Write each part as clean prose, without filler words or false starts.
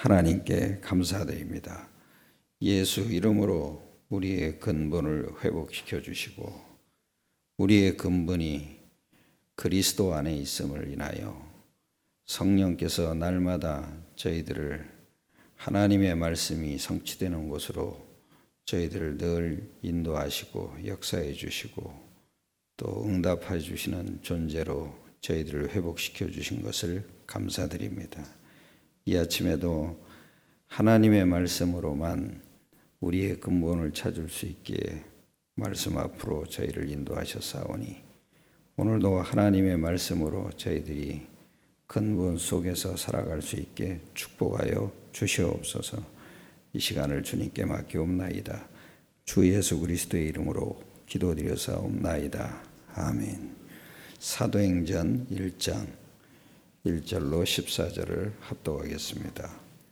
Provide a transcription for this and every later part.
하나님께 감사드립니다. 예수 이름으로 우리의 근본을 회복시켜 주시고 우리의 근본이 그리스도 안에 있음을 인하여 성령께서 날마다 저희들을 하나님의 말씀이 성취되는 곳으로 저희들을 늘 인도하시고 역사해 주시고 또 응답해 주시는 존재로 저희들을 회복시켜 주신 것을 감사드립니다. 이 아침에도 하나님의 말씀으로만 우리의 근본을 찾을 수 있기에 말씀 앞으로 저희를 인도하셨사오니 오늘도 하나님의 말씀으로 저희들이 근본 속에서 살아갈 수 있게 축복하여 주시옵소서. 이 시간을 주님께 맡기옵나이다. 주 예수 그리스도의 이름으로 기도드려사옵나이다. 아멘. 사도행전 1장 1절로 14절을 합독하겠습니다.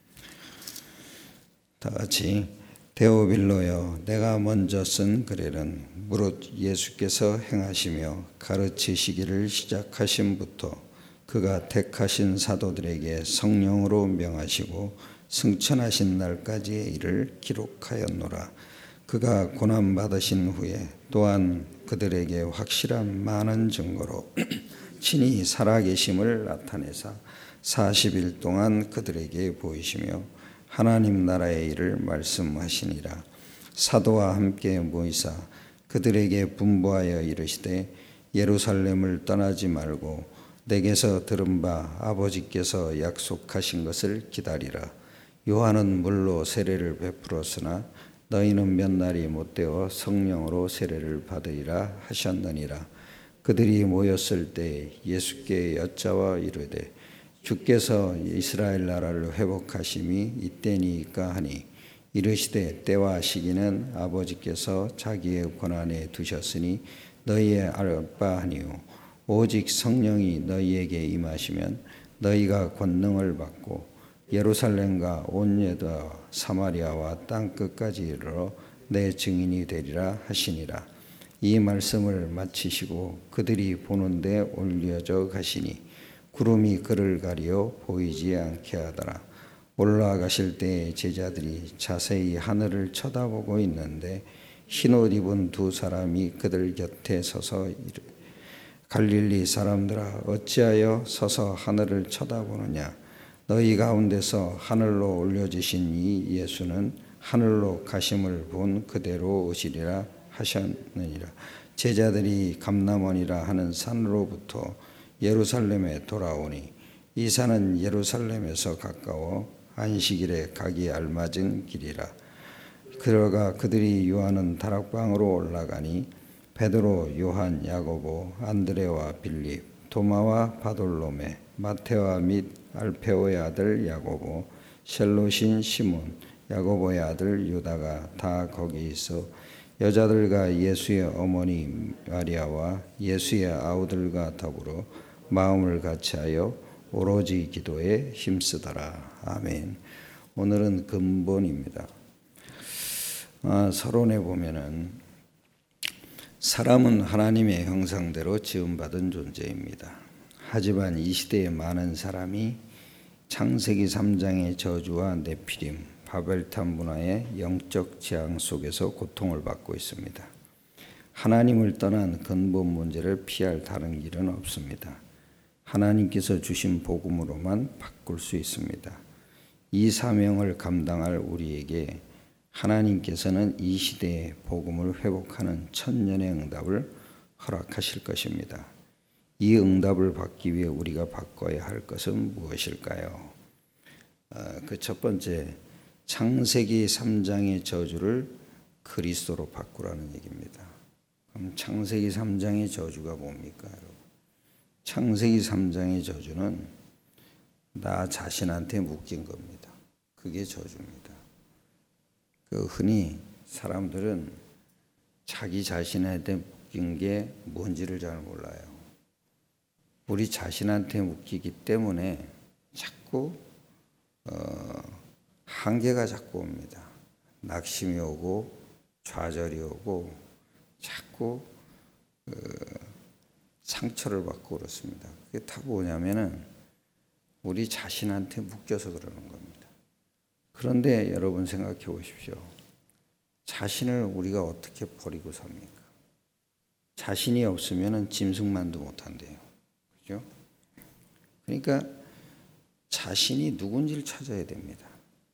다 같이 데오빌로여 내가 먼저 쓴 글에는 무릇 예수께서 행하시며 가르치시기를 시작하심부터 그가 택하신 사도들에게 성령으로 명하시고 승천하신 날까지의 일을 기록하였노라. 그가 고난받으신 후에 또한 그들에게 확실한 많은 증거로 친히 살아계심을 나타내사 40일 동안 그들에게 보이시며 하나님 나라의 일을 말씀하시니라. 사도와 함께 모이사 그들에게 분부하여 이르시되 예루살렘을 떠나지 말고 내게서 들은 바 아버지께서 약속하신 것을 기다리라. 요한은 물로 세례를 베풀었으나 너희는 몇 날이 못되어 성령으로 세례를 받으리라 하셨느니라. 그들이 모였을 때 예수께 여짜와 이르되 주께서 이스라엘 나라를 회복하심이 이때니까 하니 이르시되 때와 시기는 아버지께서 자기의 권한에 두셨으니 너희의 알 바 아니요 오직 성령이 너희에게 임하시면 너희가 권능을 받고 예루살렘과 온 유다 사마리아와 땅 끝까지 이르러 내 증인이 되리라 하시니라. 이 말씀을 마치시고 그들이 보는 데 올려져 가시니 구름이 그를 가리어 보이지 않게 하더라. 올라가실 때 제자들이 자세히 하늘을 쳐다보고 있는데 흰옷 입은 두 사람이 그들 곁에 서서 이르되 갈릴리 사람들아 어찌하여 서서 하늘을 쳐다보느냐. 너희 가운데서 하늘로 올려지신 이 예수는 하늘로 가심을 본 그대로 오시리라 하셨느니라. 제자들이 감람원이라 하는 산으로부터 예루살렘에 돌아오니 이 산은 예루살렘에서 가까워 안식일에 가기 알맞은 길이라. 그러가 그들이 요하는 다락방으로 올라가니 베드로, 요한, 야고보, 안드레와 빌립, 도마와 바돌로메, 마테와 및 알페오의 아들 야고보, 셀롯인 시몬, 야고보의 아들 유다가 다 거기 있어 여자들과 예수의 어머니 마리아와 예수의 아우들과 더불어 마음을 같이하여 오로지 기도에 힘쓰더라. 아멘. 오늘은 근본입니다. 서론에 보면은 사람은 하나님의 형상대로 지음받은 존재입니다. 하지만 이 시대의 많은 사람이 창세기 3장의 저주와 네피림, 바벨탑 문화의 영적 재앙 속에서 고통을 받고 있습니다. 하나님을 떠난 근본 문제를 피할 다른 길은 없습니다. 하나님께서 주신 복음으로만 바꿀 수 있습니다. 이 사명을 감당할 우리에게 하나님께서는 이 시대의 복음을 회복하는 천년의 응답을 허락하실 것입니다. 이 응답을 받기 위해 우리가 바꿔야 할 것은 무엇일까요? 그 첫 번째, 창세기 3장의 저주를 그리스도로 바꾸라는 얘기입니다. 그럼 창세기 3장의 저주가 뭡니까, 여러분? 창세기 3장의 저주는 나 자신한테 묶인 겁니다. 그게 저주입니다. 흔히 사람들은 자기 자신한테 묶인 게 뭔지를 잘 몰라요. 우리 자신한테 묶이기 때문에 자꾸 한계가 자꾸 옵니다. 낙심이 오고 좌절이 오고 자꾸 상처를 받고 그렇습니다. 그게 다 뭐냐면은 우리 자신한테 묶여서 그러는 겁니다. 그런데 여러분 생각해 보십시오. 자신을 우리가 어떻게 버리고 삽니까? 자신이 없으면 짐승만도 못한대요. 그죠? 그러니까 자신이 누군지를 찾아야 됩니다.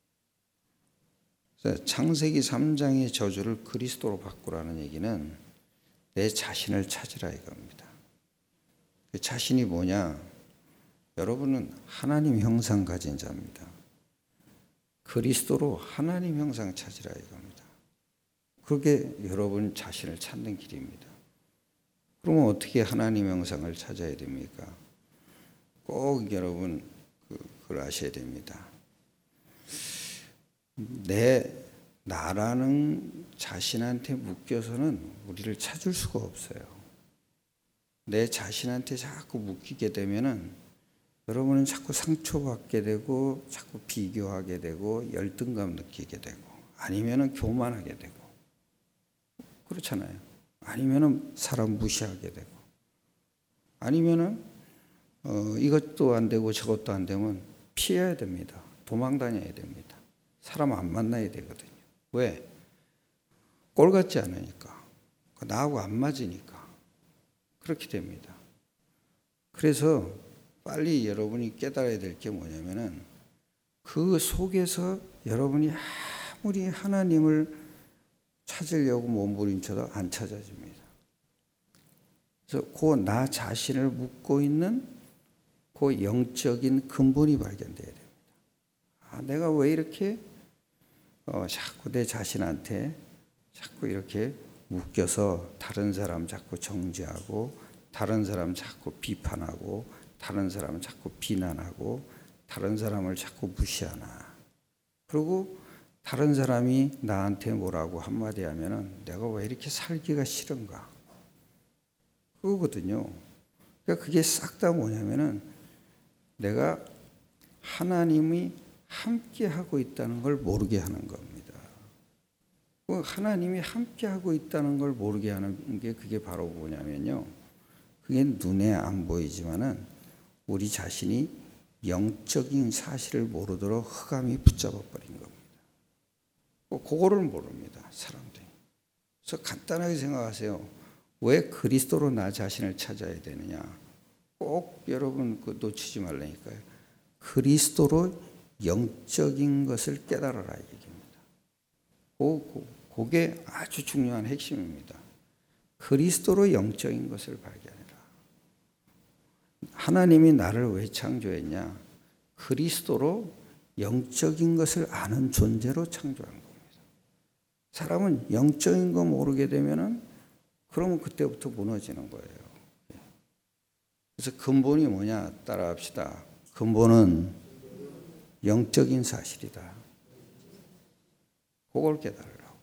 그래서 창세기 3장의 저주를 그리스도로 바꾸라는 얘기는 내 자신을 찾으라 이겁니다. 그 자신이 뭐냐? 여러분은 하나님 형상 가진 자입니다. 그리스도로 하나님 형상 찾으라 이겁니다. 그게 여러분 자신을 찾는 길입니다. 그러면 어떻게 하나님 형상을 찾아야 됩니까? 꼭 여러분 그걸 아셔야 됩니다. 나라는 자신한테 묶여서는 우리를 찾을 수가 없어요. 내 자신한테 자꾸 묶이게 되면은 여러분은 자꾸 상처받게 되고 자꾸 비교하게 되고 열등감 느끼게 되고 아니면은 교만하게 되고 그렇잖아요. 아니면은 사람 무시하게 되고 아니면은 이것도 안 되고 저것도 안 되면 피해야 됩니다. 도망 다녀야 됩니다. 사람 안 만나야 되거든요. 왜? 꼴 같지 않으니까. 나하고 안 맞으니까. 그렇게 됩니다. 그래서 빨리 여러분이 깨달아야 될 게 뭐냐면은 그 속에서 여러분이 아무리 하나님을 찾으려고 몸부림쳐도 안 찾아집니다. 그래서 그 나 자신을 묶고 있는 그 영적인 근본이 발견돼야 됩니다. 내가 왜 이렇게 자꾸 내 자신한테 자꾸 이렇게 묶여서 다른 사람 자꾸 정죄하고 다른 사람 자꾸 비판하고 다른 사람 자꾸 비난하고 다른 사람을 자꾸 무시하나. 그리고 다른 사람이 나한테 뭐라고 한마디 하면은 내가 왜 이렇게 살기가 싫은가. 그거거든요. 그러니까 그게 싹 다 뭐냐면은 내가 하나님이 함께 하고 있다는 걸 모르게 하는 겁니다. 하나님이 함께 하고 있다는 걸 모르게 하는 게 그게 바로 뭐냐면요. 그게 눈에 안 보이지만은 우리 자신이 영적인 사실을 모르도록 흑암이 붙잡아 버린 겁니다. 그거를 모릅니다, 사람들이. 그래서 간단하게 생각하세요. 왜 그리스도로 나 자신을 찾아야 되느냐? 꼭 여러분 그 놓치지 말라니까요. 그리스도로 영적인 것을 깨달아라 얘기입니다. 그게 아주 중요한 핵심입니다. 그리스도로 영적인 것을 발견해라. 하나님이 나를 왜 창조했냐? 그리스도로 영적인 것을 아는 존재로 창조한 겁니다. 사람은 영적인 거 모르게 되면은 그러면 그때부터 무너지는 거예요. 그래서 근본이 뭐냐? 따라합시다. 근본은 영적인 사실이다. 그걸 깨달으라고.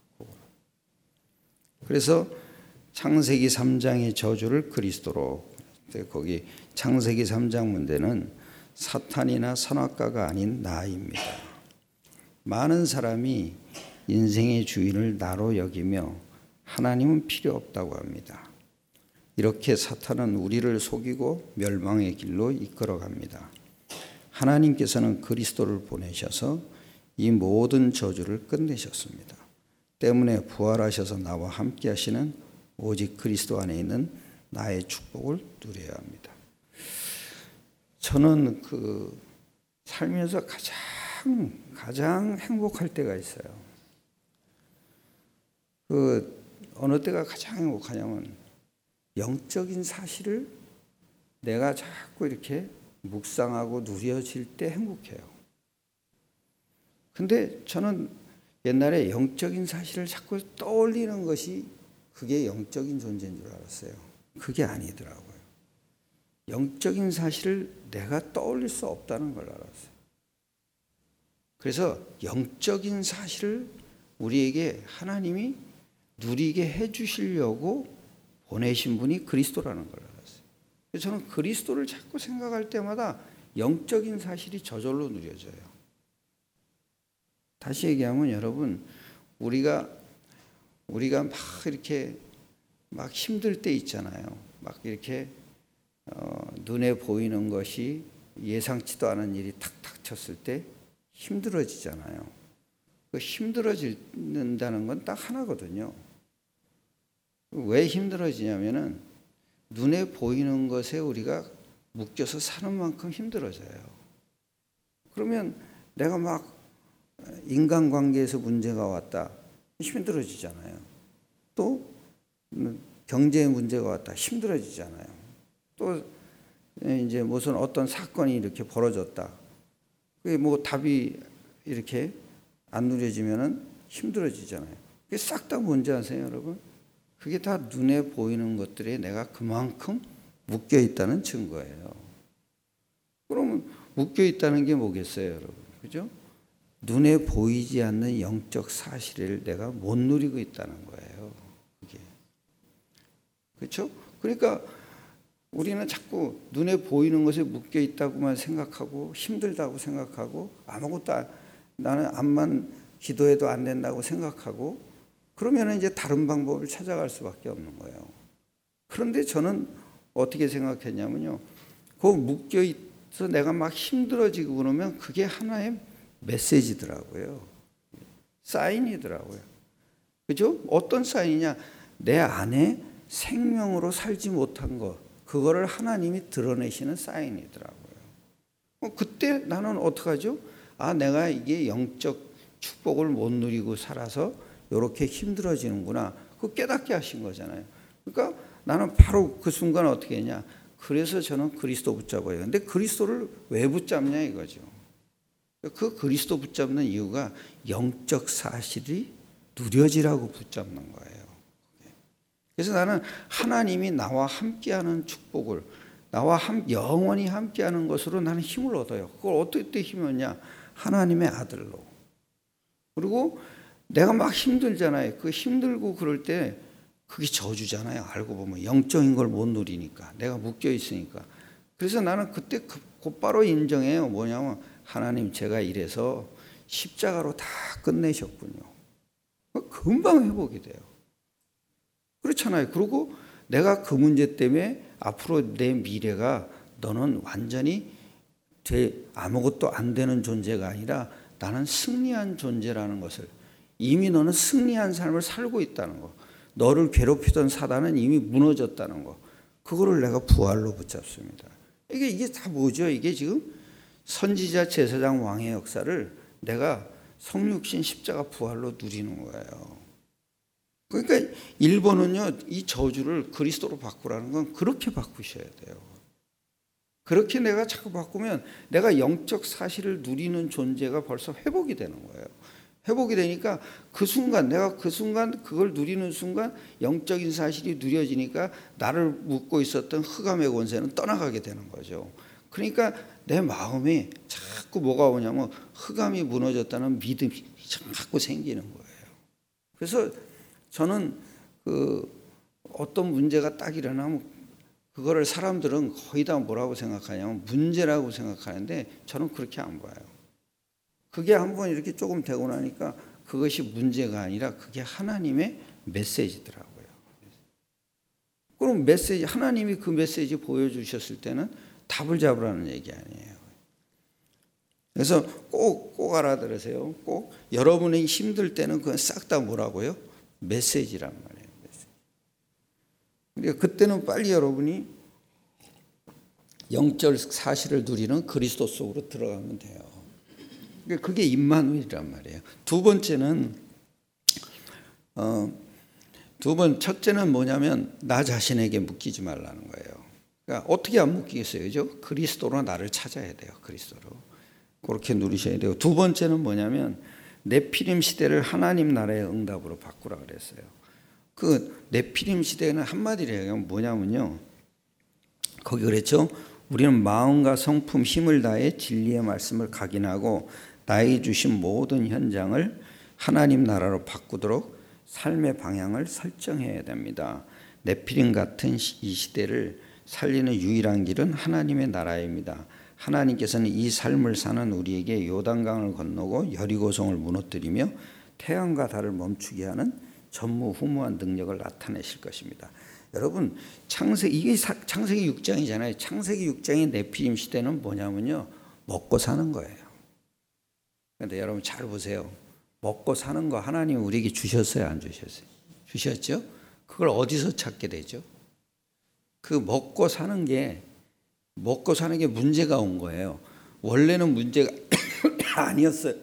그래서 창세기 3장의 저주를 그리스도로. 거기 창세기 3장 문제는 사탄이나 선악과가 아닌 나입니다. 많은 사람이 인생의 주인을 나로 여기며 하나님은 필요 없다고 합니다. 이렇게 사탄은 우리를 속이고 멸망의 길로 이끌어갑니다. 하나님께서는 그리스도를 보내셔서 이 모든 저주를 끝내셨습니다. 때문에 부활하셔서 나와 함께 하시는 오직 그리스도 안에 있는 나의 축복을 누려야 합니다. 저는 살면서 가장 행복할 때가 있어요. 어느 때가 가장 행복하냐면 영적인 사실을 내가 자꾸 이렇게 묵상하고 누려질 때 행복해요. 근데 저는 옛날에 영적인 사실을 자꾸 떠올리는 것이 그게 영적인 존재인 줄 알았어요. 그게 아니더라고요. 영적인 사실을 내가 떠올릴 수 없다는 걸 알았어요. 그래서 영적인 사실을 우리에게 하나님이 누리게 해주시려고 보내신 분이 그리스도라는 걸 알았어요. 그래서 저는 그리스도를 자꾸 생각할 때마다 영적인 사실이 저절로 누려져요. 다시 얘기하면 여러분, 우리가 막 이렇게 막 힘들 때 있잖아요. 막 이렇게 눈에 보이는 것이 예상치도 않은 일이 탁탁 쳤을 때 힘들어지잖아요. 그 힘들어진다는 건 딱 하나거든요. 왜 힘들어지냐면은 눈에 보이는 것에 우리가 묶여서 사는 만큼 힘들어져요. 그러면 내가 막 인간관계에서 문제가 왔다, 힘들어지잖아요. 또 경제에 문제가 왔다, 힘들어지잖아요. 또 이제 무슨 어떤 사건이 이렇게 벌어졌다, 그게 뭐 답이 이렇게 안 누려지면은 힘들어지잖아요. 그게 싹 다 뭔지 아세요, 여러분? 그게 다 눈에 보이는 것들에 내가 그만큼 묶여 있다는 증거예요. 그러면 묶여 있다는 게 뭐겠어요, 여러분? 그죠? 눈에 보이지 않는 영적 사실을 내가 못 누리고 있다는 거예요. 그게. 그렇죠? 그러니까 우리는 자꾸 눈에 보이는 것에 묶여 있다고만 생각하고 힘들다고 생각하고 아무것도 나는 암만 기도해도 안 된다고 생각하고 그러면 이제 다른 방법을 찾아갈 수밖에 없는 거예요. 그런데 저는 어떻게 생각했냐면요. 그 묶여 있어 내가 막 힘들어지고 그러면 그게 하나의 메시지더라고요. 사인이더라고요. 그죠? 어떤 사인이냐? 내 안에 생명으로 살지 못한 것, 그거를 하나님이 드러내시는 사인이더라고요. 그때 나는 어떡하죠? 내가 이게 영적 축복을 못 누리고 살아서 이렇게 힘들어지는구나. 그거 깨닫게 하신 거잖아요. 그러니까 나는 바로 그 순간 어떻게 했냐? 그래서 저는 그리스도 붙잡아요. 근데 그리스도를 왜 붙잡냐 이거죠. 그 그리스도 붙잡는 이유가 영적 사실이 누려지라고 붙잡는 거예요. 그래서 나는 하나님이 나와 함께하는 축복을, 나와 영원히 함께하는 것으로 나는 힘을 얻어요. 그걸 어떨 때 힘이 얻냐? 하나님의 아들로. 그리고 내가 막 힘들잖아요. 그 힘들고 그럴 때 그게 저주잖아요. 알고 보면 영적인 걸 못 누리니까, 내가 묶여 있으니까. 그래서 나는 그때 곧바로 인정해요. 뭐냐면 하나님, 제가 이래서 십자가로 다 끝내셨군요. 금방 회복이 돼요. 그렇잖아요. 그리고 내가 그 문제 때문에 앞으로 내 미래가 너는 완전히 아무것도 안 되는 존재가 아니라 나는 승리한 존재라는 것을, 이미 너는 승리한 삶을 살고 있다는 거, 너를 괴롭히던 사단은 이미 무너졌다는 거, 그거를 내가 부활로 붙잡습니다. 이게 다 뭐죠? 이게 지금 선지자, 제사장, 왕의 역사를 내가 성육신, 십자가, 부활로 누리는 거예요. 그러니까 1번은요, 이 저주를 그리스도로 바꾸라는 건 그렇게 바꾸셔야 돼요. 그렇게 내가 자꾸 바꾸면 내가 영적 사실을 누리는 존재가 벌써 회복이 되는 거예요. 회복이 되니까 그 순간, 내가 그 순간 그걸 누리는 순간 영적인 사실이 누려지니까 나를 묶고 있었던 흑암의 권세는 떠나가게 되는 거죠. 그러니까 내 마음에 자꾸 뭐가 오냐면 흑암이 무너졌다는 믿음이 자꾸 생기는 거예요. 그래서 저는 어떤 문제가 딱 일어나면 그거를 사람들은 거의 다 뭐라고 생각하냐면 문제라고 생각하는데 저는 그렇게 안 봐요. 그게 한번 이렇게 조금 되고 나니까 그것이 문제가 아니라 그게 하나님의 메시지더라고요. 그럼 하나님이 그 메시지 보여주셨을 때는 답을 잡으라는 얘기 아니에요. 그래서 꼭 알아들으세요. 꼭 여러분이 힘들 때는 그건 싹 다 뭐라고요? 메시지란 말이에요. 메시지. 그러니까 그때는 빨리 여러분이 영적 사실을 누리는 그리스도 속으로 들어가면 돼요. 그게 임마누엘이란 말이에요. 두 번째는 첫째는 뭐냐면 나 자신에게 묶이지 말라는 거예요. 그러니까 어떻게 안 묶이겠어요, 그죠? 그리스도로 나를 찾아야 돼요. 그리스도로 그렇게 누리셔야 돼요. 두 번째는 뭐냐면 네피림 시대를 하나님 나라의 응답으로 바꾸라 그랬어요. 그 네피림 시대는 한마디로 얘기하면 뭐냐면요, 거기 그랬죠. 우리는 마음과 성품, 힘을 다해 진리의 말씀을 각인하고 나에게 주신 모든 현장을 하나님 나라로 바꾸도록 삶의 방향을 설정해야 됩니다. 네피림 같은 이 시대를 살리는 유일한 길은 하나님의 나라입니다. 하나님께서는 이 삶을 사는 우리에게 요단강을 건너고 여리고성을 무너뜨리며 태양과 달을 멈추게 하는 전무후무한 능력을 나타내실 것입니다. 여러분, 이게 창세기 6장이잖아요. 창세기 6장의 네피림 시대는 뭐냐면요, 먹고 사는 거예요. 그런데 여러분 잘 보세요. 먹고 사는 거 하나님 우리에게 주셨어요, 안 주셨어요? 주셨죠? 그걸 어디서 찾게 되죠? 그 먹고 사는 게 문제가 온 거예요. 원래는 문제가 아니었어요.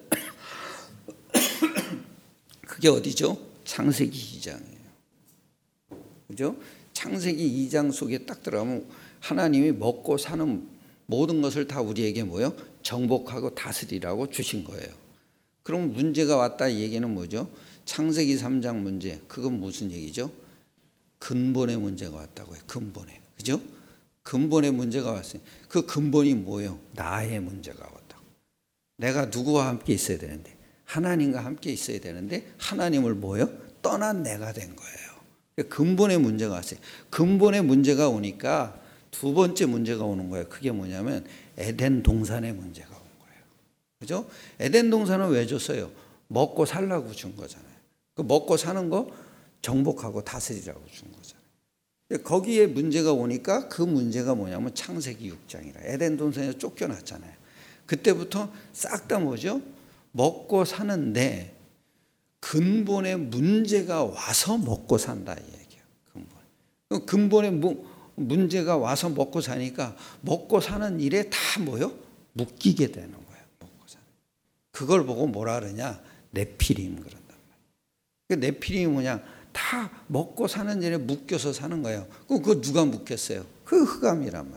그게 어디죠? 창세기 2장이에요. 그죠? 창세기 2장 속에 딱 들어가면 하나님이 먹고 사는 모든 것을 다 우리에게 뭐요? 정복하고 다스리라고 주신 거예요. 그럼 문제가 왔다 이 얘기는 뭐죠? 창세기 3장 문제. 그건 무슨 얘기죠? 근본의 문제가 왔다고요. 근본에. 그죠? 근본의 문제가 왔어요. 그 근본이 뭐예요? 나의 문제가 왔다고. 내가 누구와 함께 있어야 되는데, 하나님과 함께 있어야 되는데 하나님을 뭐예요? 떠난 내가 된 거예요. 근본의 문제가 왔어요. 근본의 문제가 오니까 두 번째 문제가 오는 거예요. 그게 뭐냐면 에덴 동산의 문제가 온 거예요. 그죠? 에덴 동산은 왜 줬어요? 먹고 살라고 준 거잖아요. 그 먹고 사는 거 정복하고 다스리라고 준 거잖아요. 거기에 문제가 오니까 그 문제가 뭐냐면 창세기 6장이라 에덴 동산에서 쫓겨났잖아요. 그때부터 싹 다 뭐죠? 먹고 사는데 근본의 문제가 와서 먹고 산다 이 얘기예요. 근본의 문제가 와서 먹고 사니까 먹고 사는 일에 다 뭐요? 묶이게 되는 거예요. 먹고 사는. 그걸 보고 뭐라 그러냐? 네피림 그런단 말이에요. 네피림이 뭐냐? 다 먹고 사는 일에 묶여서 사는 거예요. 그거 누가 묶였어요? 그 흑암이란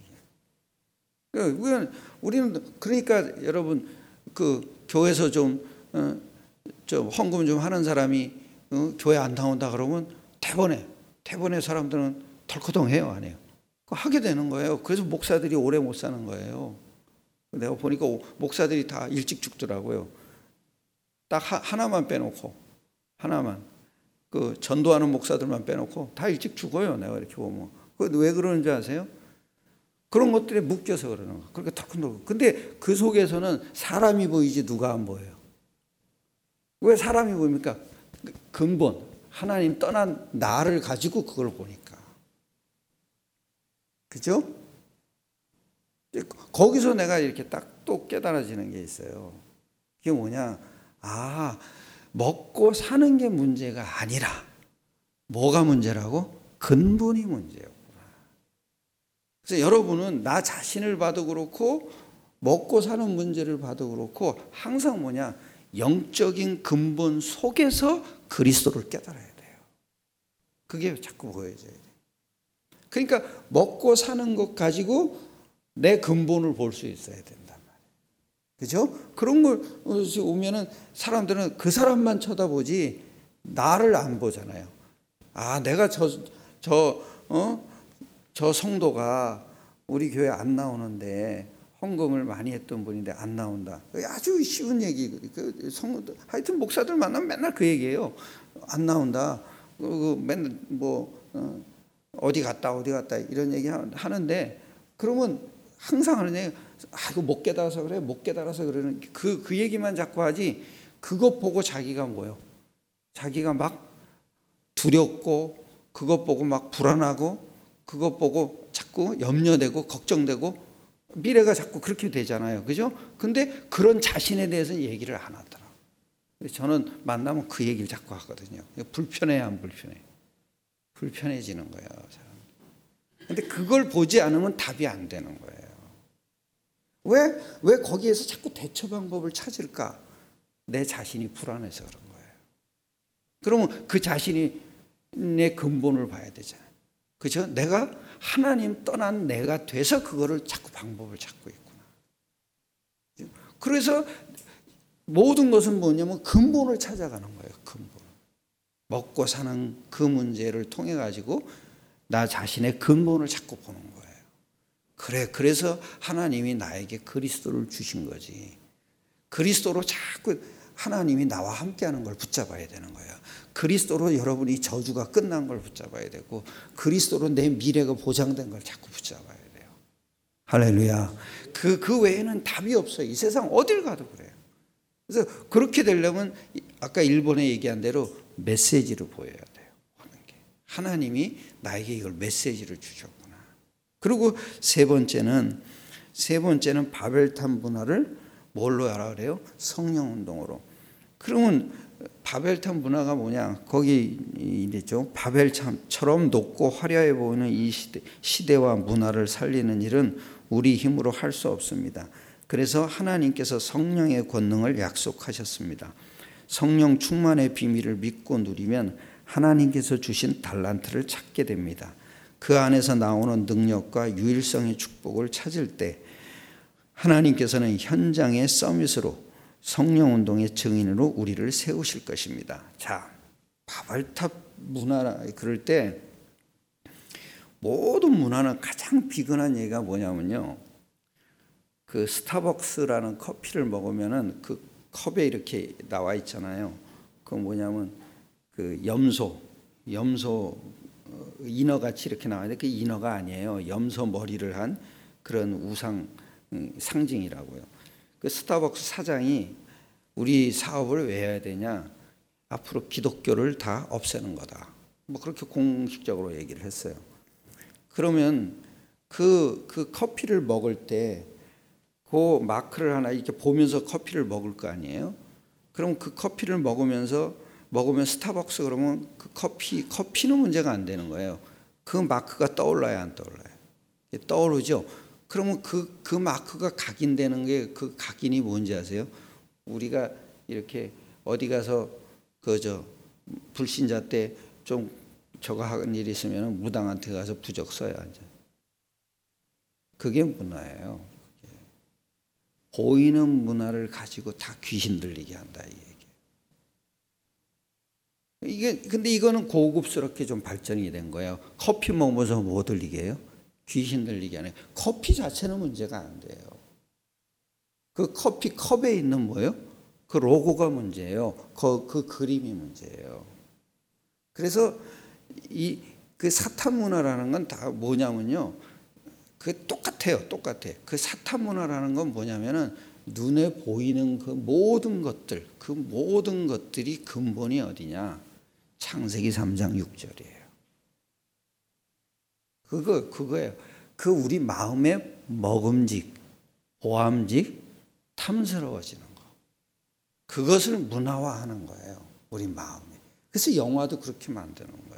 말이에요. 우리는 그러니까 여러분 그 교회에서 좀 헌금 좀 하는 사람이 교회 안 나온다 그러면 대번에 사람들은 덜커덩해요, 안 해요? 그거 하게 되는 거예요. 그래서 목사들이 오래 못 사는 거예요. 내가 보니까 목사들이 다 일찍 죽더라고요. 딱 하나만 빼놓고 그 전도하는 목사들만 빼놓고 다 일찍 죽어요. 내가 이렇게 보면. 왜 그러는지 아세요? 그런 것들에 묶여서 그러는 거예요. 그러니까 덜컹덜컹. 근데 그 속에서는 사람이 보이지 누가 안 보여요. 왜 사람이 보입니까? 근본, 하나님 떠난 나를 가지고 그걸 보니까. 그죠? 거기서 내가 이렇게 딱 또 깨달아지는 게 있어요. 그게 뭐냐? 먹고 사는 게 문제가 아니라 뭐가 문제라고? 근본이 문제였구나. 그래서 여러분은 나 자신을 봐도 그렇고 먹고 사는 문제를 봐도 그렇고 항상 뭐냐? 영적인 근본 속에서 그리스도를 깨달아야 돼요. 그게 자꾸 보여져야 돼요. 그러니까 먹고 사는 것 가지고 내 근본을 볼 수 있어야 된단 말이에요. 그죠? 그런 걸 오면은 사람들은 그 사람만 쳐다보지 나를 안 보잖아요. 내가 저 성도가 우리 교회 안 나오는데 헌금을 많이 했던 분인데 안 나온다. 아주 쉬운 얘기. 하여튼 목사들 만나면 맨날 그 얘기예요. 안 나온다. 맨날 어디 갔다 이런 얘기 하는데 그러면 항상 하는 얘기. 이거 못 깨달아서 그래. 못 깨달아서 그러는 그 얘기만 자꾸 하지. 그것 보고 자기가 뭐요? 자기가 막 두렵고 그것 보고 막 불안하고 그것 보고 자꾸 염려되고 걱정되고 미래가 자꾸 그렇게 되잖아요. 그죠? 근데 그런 자신에 대해서는 얘기를 안 하더라. 저는 만나면 그 얘기를 자꾸 하거든요. 불편해야 안 불편해? 불편해지는 거예요. 근데 그걸 보지 않으면 답이 안 되는 거예요. 왜 거기에서 자꾸 대처 방법을 찾을까? 내 자신이 불안해서 그런 거예요. 그러면 그 자신이 내 근본을 봐야 되잖아요. 그죠? 내가 하나님 떠난 내가 돼서 그거를 자꾸 방법을 찾고 있구나. 그래서 모든 것은 뭐냐면 근본을 찾아가는 거예요. 근본. 먹고 사는 그 문제를 통해 가지고 나 자신의 근본을 자꾸 보는 거예요. 그래서 하나님이 나에게 그리스도를 주신 거지. 그리스도로 자꾸 하나님이 나와 함께하는 걸 붙잡아야 되는 거예요. 그리스도로 여러분이 저주가 끝난 걸 붙잡아야 되고 그리스도로 내 미래가 보장된 걸 자꾸 붙잡아야 돼요. 할렐루야. 그 외에는 답이 없어요. 이 세상 어딜 가도 그래요. 그래서 그렇게 되려면 아까 일본에 얘기한 대로 메시지를 보여야 돼요. 하나님이 나에게 이걸 메시지를 주셨구나. 그리고 세 번째는 바벨탑 문화를 뭘로 하라 그래요? 성령 운동으로. 그러면 바벨탑 문화가 뭐냐? 거기 이랬죠. 바벨탑처럼 높고 화려해 보이는 이 시대와 문화를 살리는 일은 우리 힘으로 할 수 없습니다. 그래서 하나님께서 성령의 권능을 약속하셨습니다. 성령 충만의 비밀을 믿고 누리면 하나님께서 주신 달란트를 찾게 됩니다. 그 안에서 나오는 능력과 유일성의 축복을 찾을 때 하나님께서는 현장의 서밋으로 성령 운동의 증인으로 우리를 세우실 것입니다. 자, 바벨탑 문화 그럴 때 모든 문화는 가장 비근한 얘기가 뭐냐면요. 그 스타벅스라는 커피를 먹으면은 그 컵에 이렇게 나와 있잖아요. 그 뭐냐면 그 염소 인어같이 이렇게 나와있는데 그 인어가 아니에요. 염소 머리를 한 그런 우상 상징이라고요. 그 스타벅스 사장이 우리 사업을 왜 해야 되냐? 앞으로 기독교를 다 없애는 거다. 뭐 그렇게 공식적으로 얘기를 했어요. 그러면 그 커피를 먹을 때 그 마크를 하나 이렇게 보면서 커피를 먹을 거 아니에요? 그럼 그 커피를 먹으면 스타벅스 그러면 그 커피는 문제가 안 되는 거예요. 그 마크가 떠올라야 안 떠올라요? 떠오르죠. 그러면 그 마크가 각인되는 게 그 각인이 뭔지 아세요? 우리가 이렇게 어디 가서 불신자 때 좀 저거 하는 일이 있으면 무당한테 가서 부적 써야 하죠. 그게 문화예요. 보이는 문화를 가지고 다 귀신 들리게 한다 이 얘기예요. 근데 이거는 고급스럽게 좀 발전이 된 거예요. 커피 먹으면서 뭐 들리게 해요? 귀신 들리게 하네. 커피 자체는 문제가 안 돼요. 그 커피 컵에 있는 뭐예요? 그 로고가 문제예요. 그 그림이 문제예요. 그래서 그 사탄 문화라는 건 다 뭐냐면요. 그 똑같아요. 그 사탄 문화라는 건 뭐냐면은 눈에 보이는 그 모든 것들이 근본이 어디냐? 창세기 3장 6절이에요. 그거예요. 그 우리 마음의 먹음직, 보암직, 탐스러워지는 거. 그것을 문화화하는 거예요. 우리 마음에. 그래서 영화도 그렇게 만드는 거예요.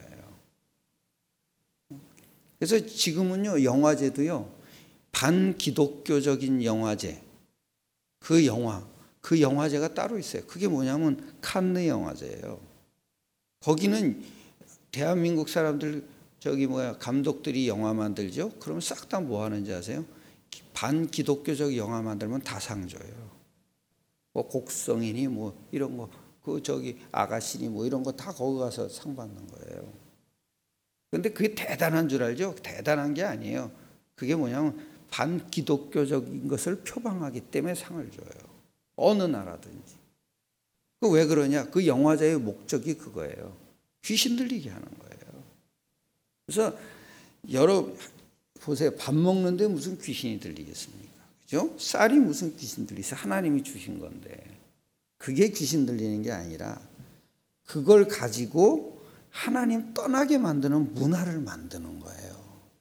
그래서 지금은요, 영화제도요, 반기독교적인 영화제, 그 영화제가 따로 있어요. 그게 뭐냐면 칸느 영화제예요. 거기는 대한민국 사람들 감독들이 영화 만들죠. 그럼 싹 다 뭐 하는지 아세요? 반기독교적 영화 만들면 다 상 줘요. 뭐 곡성이니 뭐 이런 거, 아가씨니 뭐 이런 거 다 거기 가서 상 받는 거예요. 근데 그게 대단한 줄 알죠? 대단한 게 아니에요. 그게 뭐냐면 반기독교적인 것을 표방하기 때문에 상을 줘요. 어느 나라든지. 그 왜 그러냐? 그 영화제의 목적이 그거예요. 귀신 들리게 하는 거예요. 그래서 보세요. 밥 먹는데 무슨 귀신이 들리겠습니까? 그죠? 쌀이 무슨 귀신 들리세요? 하나님이 주신 건데. 그게 귀신 들리는 게 아니라 그걸 가지고 하나님 떠나게 만드는 문화를 만드는 거예요.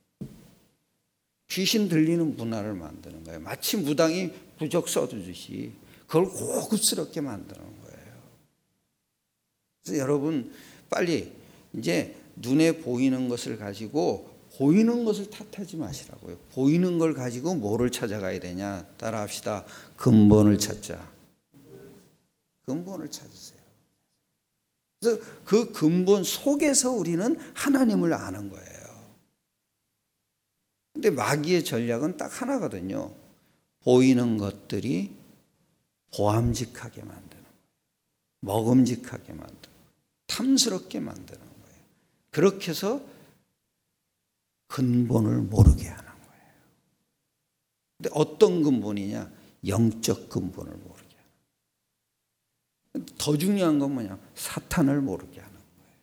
귀신 들리는 문화를 만드는 거예요. 마치 무당이 부적 써주듯이 그걸 고급스럽게 만드는 거예요. 그래서 여러분 빨리 이제 눈에 보이는 것을 가지고 보이는 것을 탓하지 마시라고요. 보이는 걸 가지고 뭐를 찾아가야 되냐? 따라합시다. 근본을 찾자. 근본을 찾으세요. 그래서 그 근본 속에서 우리는 하나님을 아는 거예요. 근데 마귀의 전략은 딱 하나거든요. 보이는 것들이 보암직하게 만드는 거예요. 먹음직하게 만드는 거예요. 탐스럽게 만드는 거예요. 그렇게 해서 근본을 모르게 하는 거예요. 근데 어떤 근본이냐? 영적 근본을 모르게 하는 거예요. 더 중요한 건 뭐냐? 사탄을 모르게 하는 거예요.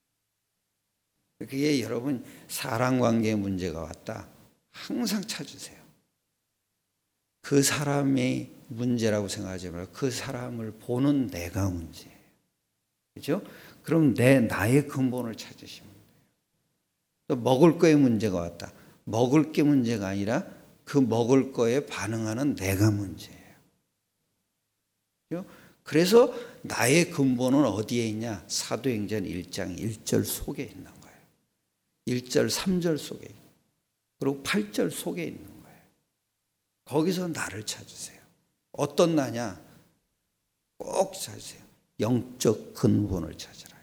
그게 여러분 사람관계에 문제가 왔다. 항상 찾으세요. 그 사람의 문제라고 생각하지 말고 그 사람을 보는 내가 문제예요. 그렇죠? 그럼 나의 근본을 찾으시면 돼요. 또 먹을 거에 문제가 왔다. 먹을 게 문제가 아니라 그 먹을 거에 반응하는 내가 문제예요. 그렇죠? 그래서 나의 근본은 어디에 있냐? 사도행전 1장 1절 속에 있는 거예요. 1절 3절 속에 있는, 그리고 8절 속에 있는 거예요. 거기서 나를 찾으세요. 어떤 나냐? 꼭 찾으세요. 영적 근본을 찾으라.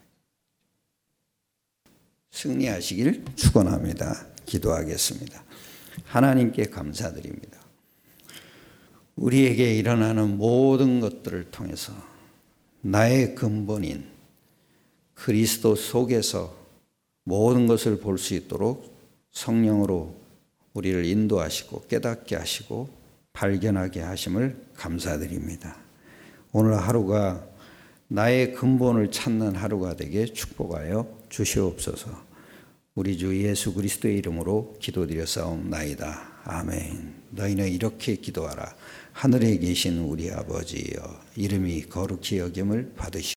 승리하시길 축원합니다. 기도하겠습니다. 하나님께 감사드립니다. 우리에게 일어나는 모든 것들을 통해서 나의 근본인 그리스도 속에서 모든 것을 볼 수 있도록 성령으로 우리를 인도하시고 깨닫게 하시고 발견하게 하심을 감사드립니다. 오늘 하루가 나의 근본을 찾는 하루가 되게 축복하여 주시옵소서. 우리 주 예수 그리스도의 이름으로 기도드렸사옵나이다. 아멘. 너희는 이렇게 기도하라. 하늘에 계신 우리 아버지여, 이름이 거룩히 여김을 받으시옵소서.